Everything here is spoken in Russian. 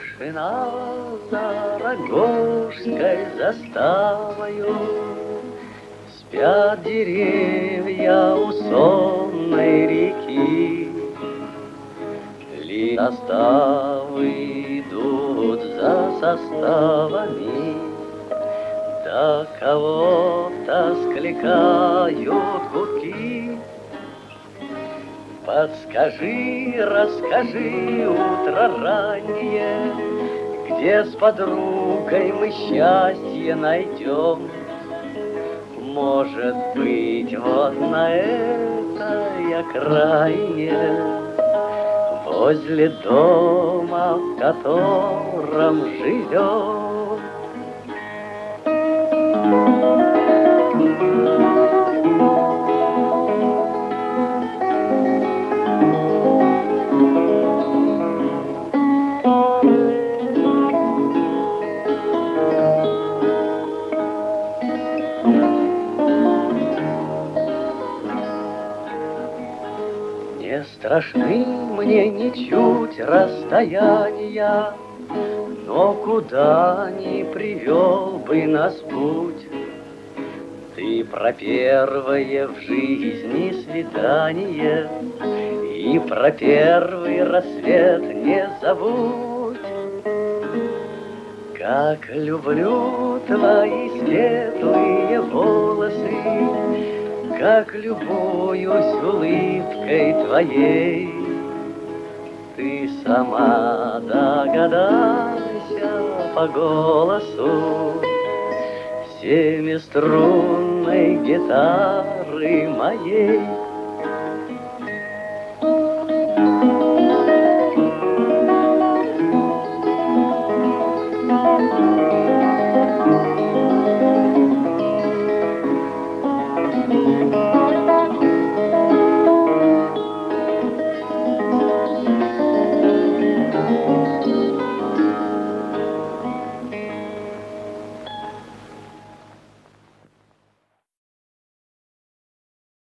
Тишина за Рогожской заставою, спят деревья у сонной реки. Составы идут за составами, да кого-то скликают гудки. Подскажи, расскажи, утро раннее, где с подругой мы счастье найдем. Может быть, вот на этой окраине, возле дома, в котором живем. Не страшны мне ничуть расстояния, но куда ни привел бы нас путь. Ты про первое в жизни свидание и про первый рассвет не забудь. Как люблю твои светлые волосы, как любуюсь улыбкой твоей. Ты сама догадайся по голосу семиструнной гитары моей.